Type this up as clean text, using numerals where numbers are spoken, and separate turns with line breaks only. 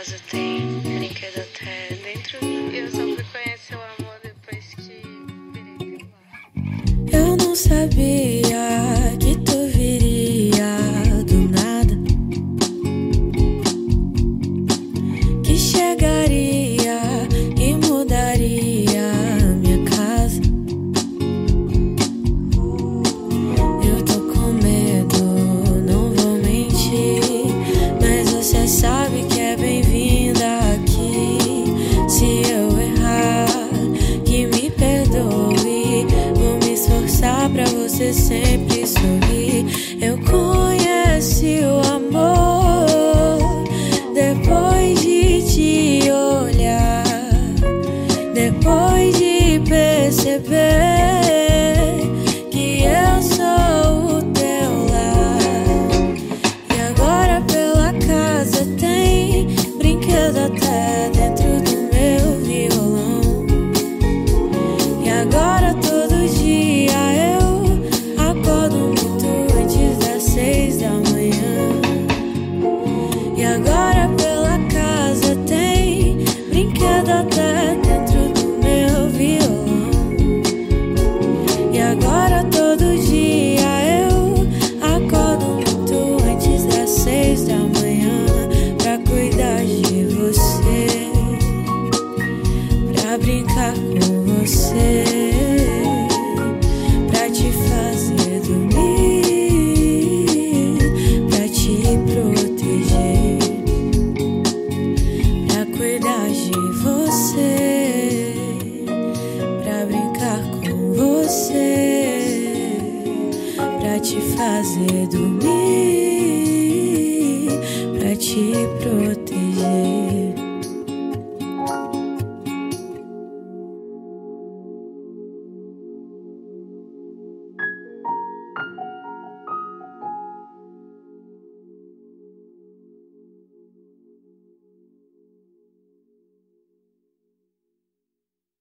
casa tem brinquedo até dentro. Eu só fui conhecer o amor depois que virei teu lar.
Eu não sabia que tu viria do nada, que chegaria e mudaria minha casa. Eu tô com medo, não vou mentir, mas você sabe que é bem-vinda aqui. Se eu errar, que me perdoe, vou me esforçar pra você sempre sorrir. Eu conheci o amor depois de te olhar, depois de perceber que eu sou o teu lar. E agora pela casa tem brinquedo até dentro do meu violão. E agora todo dia eu acordo muito antes das 6 da manhã. E agora pela casa tem brinquedo até dentro do meu violão. E agora todo dia eu acordo muito antes das 6 da manhã pra cuidar de você, pra brincar com você, pra te fazer dormir, pra te proteger, pra cuidar de você, pra brincar com você, pra te fazer dormir, pra te proteger.